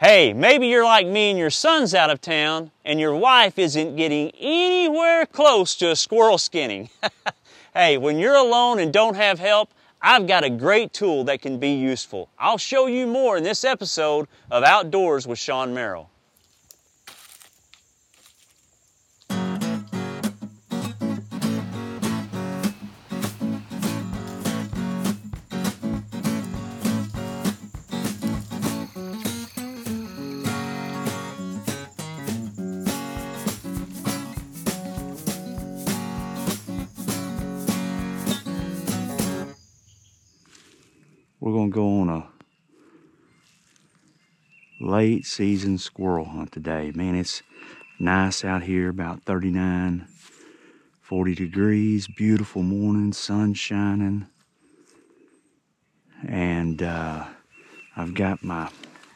Hey, maybe you're like me and your son's out of town and your wife isn't getting anywhere close to a squirrel skinning. Hey, when you're alone and don't have help, I've got a great tool that can be useful. I'll show you more in this episode of Outdoors with Sean Merrill. We're going to go on a late season squirrel hunt today. Man, it's nice out here, about 39, 40 degrees, beautiful morning, sun shining. And I've got my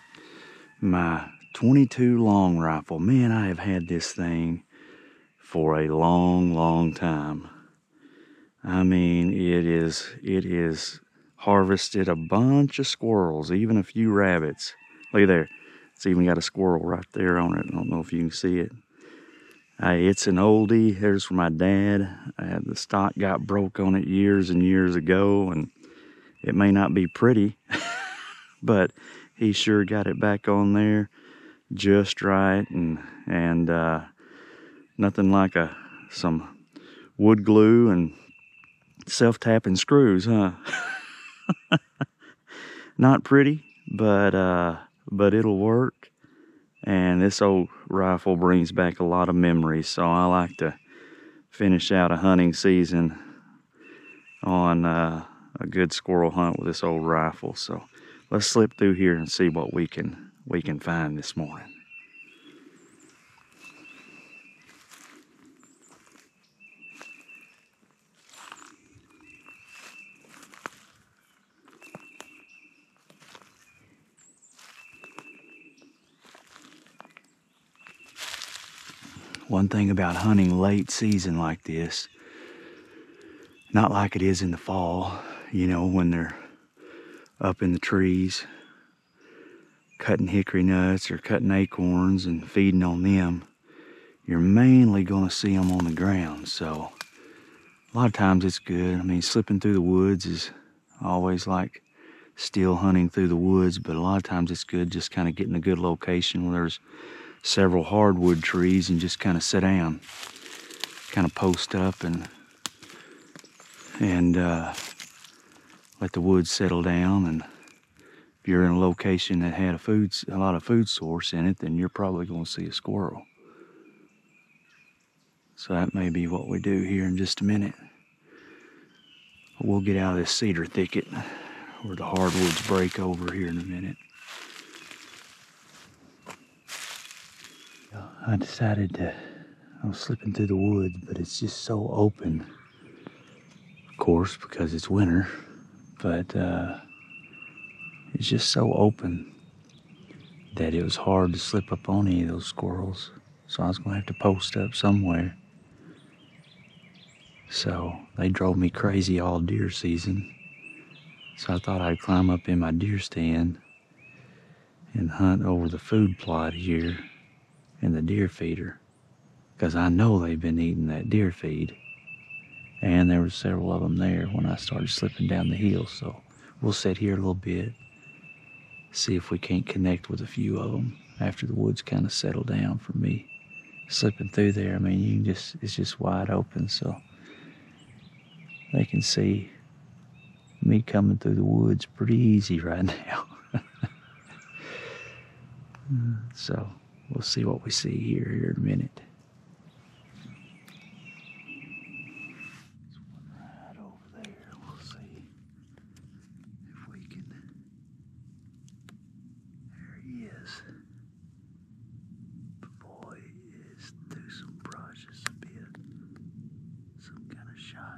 22 long rifle. Man, I have had this thing for a long time. I mean, it is harvested a bunch of squirrels, even a few rabbits. Look at there. It's even got a squirrel right there on it. I don't know if you can see it. It's an oldie. There's for my dad. The stock got broke on it years and years ago, and it may not be pretty, but he sure got it back on there just right, and nothing like some wood glue and self-tapping screws, huh? Not pretty, but it'll work. And this old rifle brings back a lot of memories, so I like to finish out a hunting season on a good squirrel hunt with this old rifle. So let's slip through here and see what we can find this morning. One thing about hunting late season like this, not like it is in the fall, you know, when they're up in the trees cutting hickory nuts or cutting acorns and feeding on them, you're mainly going to see them on the ground. So a lot of times it's good. I mean, slipping through the woods is always like still hunting through the woods, but a lot of times it's good just kind of getting a good location where there's several hardwood trees and just kind of sit down, kind of post up and let the woods settle down. And if you're in a location that had a lot of food source in it, then you're probably going to see a squirrel. So that may be what we do here in just a minute. We'll get out of this cedar thicket where the hardwoods break over here in a minute. I decided I was slipping through the woods, but it's just so open. Of course, because it's winter, but it's just so open that it was hard to slip up on any of those squirrels. So I was going to have to post up somewhere. So they drove me crazy all deer season. So I thought I'd climb up in my deer stand and hunt over the food plot here in the deer feeder, because I know they've been eating that deer feed, and there were several of them there when I started slipping down the hill. So we'll sit here a little bit, see if we can't connect with a few of them after the woods kind of settle down for me slipping through there. I mean, it's just wide open, so they can see me coming through the woods pretty easy right now. So we'll see what we see here in a minute. Right over there, we'll see if we can. There he is. But boy, it's through some brush, it's a bit, some kind of shot.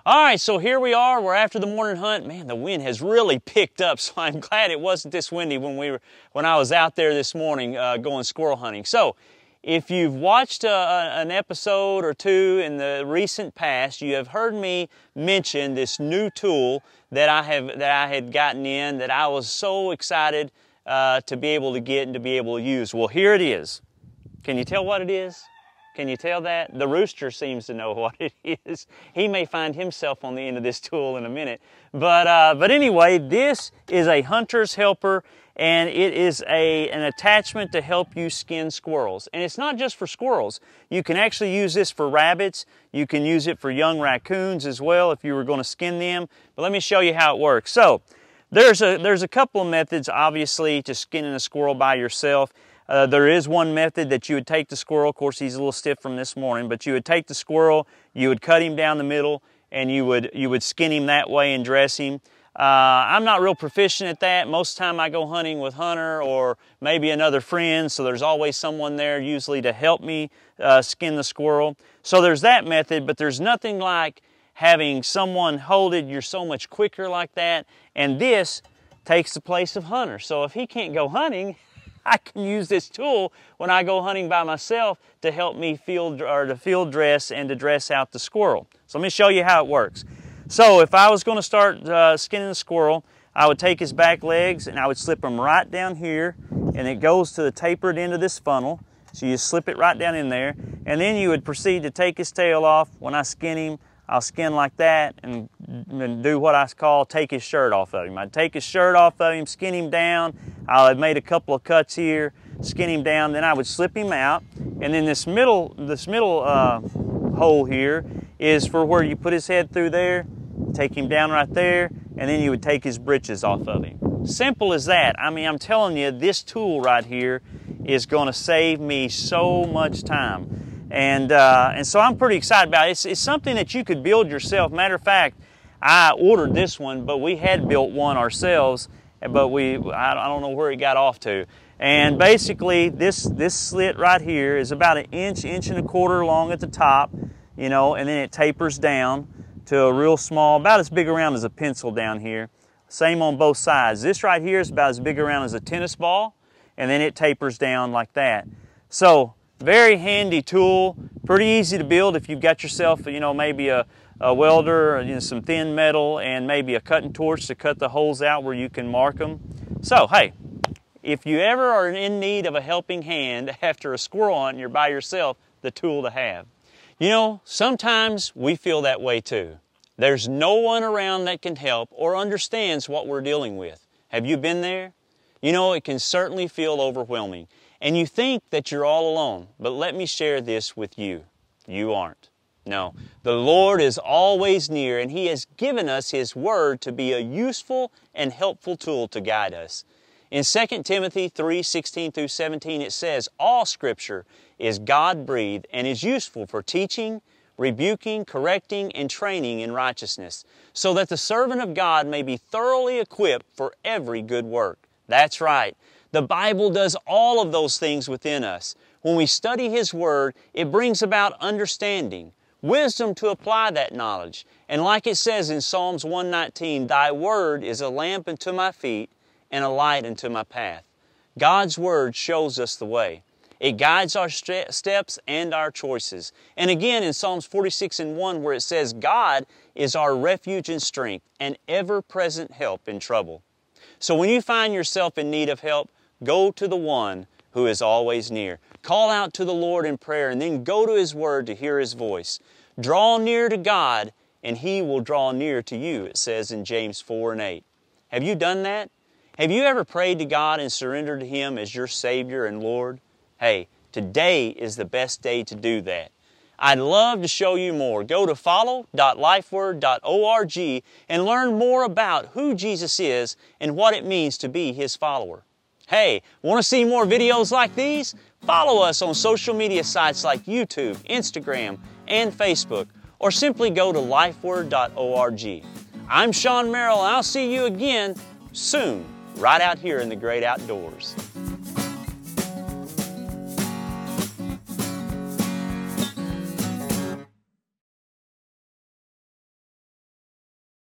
All right, so here we are. We're after the morning hunt. Man, the wind has really picked up, so I'm glad it wasn't this windy when I was out there this morning going squirrel hunting. So, if you've watched an episode or two in the recent past, you have heard me mention this new tool that I had gotten in that I was so excited to be able to get and to be able to use. Well, here it is. Can you tell what it is? Can you tell that? The rooster seems to know what it is. He may find himself on the end of this tool in a minute. But anyway, this is a hunter's helper, and it is an attachment to help you skin squirrels. And it's not just for squirrels. You can actually use this for rabbits. You can use it for young raccoons as well if you were going to skin them. But let me show you how it works. So there's a couple of methods, obviously, to skinning a squirrel by yourself. There is one method that you would take the squirrel. Of course, he's a little stiff from this morning, but you would take the squirrel, you would cut him down the middle, and you would skin him that way and dress him. I'm not real proficient at that. Most of the time I go hunting with Hunter or maybe another friend, so there's always someone there usually to help me skin the squirrel. So there's that method, but there's nothing like having someone hold it. You're so much quicker like that, and this takes the place of Hunter. So if he can't go hunting, I can use this tool when I go hunting by myself to help me field dress and to dress out the squirrel. So let me show you how it works. So if I was going to start skinning the squirrel, I would take his back legs and I would slip them right down here, and it goes to the tapered end of this funnel. So you slip it right down in there, and then you would proceed to take his tail off. When I skin him, I'll skin like that and do what I call take his shirt off of him. I'd take his shirt off of him, skin him down. I'll have made a couple of cuts here, skin him down, then I would slip him out. And then this middle hole here is for where you put his head through there, take him down right there, and then you would take his britches off of him. Simple as that. I mean, I'm telling you, this tool right here is going to save me so much time. And so I'm pretty excited about it. It's something that you could build yourself. Matter of fact, I ordered this one, but we had built one ourselves, but I don't know where it got off to. And basically, this slit right here is about an inch and a quarter long at the top, you know, and then it tapers down to a real small, about as big around as a pencil down here. Same on both sides. This right here is about as big around as a tennis ball, and then it tapers down like that. So, very handy tool, pretty easy to build if you've got yourself, you know, maybe a welder, or, you know, some thin metal, and maybe a cutting torch to cut the holes out where you can mark them. So, hey, if you ever are in need of a helping hand after a squirrel hunt and you're by yourself, the tool to have. You know, sometimes we feel that way too. There's no one around that can help or understands what we're dealing with. Have you been there? You know, it can certainly feel overwhelming. And you think that you're all alone, but let me share this with you. You aren't. No, the Lord is always near, and He has given us His Word to be a useful and helpful tool to guide us. In 2 Timothy 3:16-17, it says, all Scripture is God-breathed and is useful for teaching, rebuking, correcting, and training in righteousness, so that the servant of God may be thoroughly equipped for every good work. That's right. The Bible does all of those things within us. When we study His Word, it brings about understanding, wisdom to apply that knowledge. And like it says in Psalms 119, Thy Word is a lamp unto my feet and a light unto my path. God's Word shows us the way. It guides our steps and our choices. And again in Psalms 46:1 where it says, God is our refuge and strength, and ever-present help in trouble. So when you find yourself in need of help, go to the one who is always near. Call out to the Lord in prayer, and then go to His Word to hear His voice. Draw near to God, and He will draw near to you, it says in James 4:8. Have you done that? Have you ever prayed to God and surrendered to Him as your Savior and Lord? Hey, today is the best day to do that. I'd love to show you more. Go to follow.lifeword.org and learn more about who Jesus is and what it means to be His follower. Hey, want to see more videos like these? Follow us on social media sites like YouTube, Instagram, and Facebook, or simply go to lifeword.org. I'm Sean Merrill, and I'll see you again soon, right out here in the great outdoors.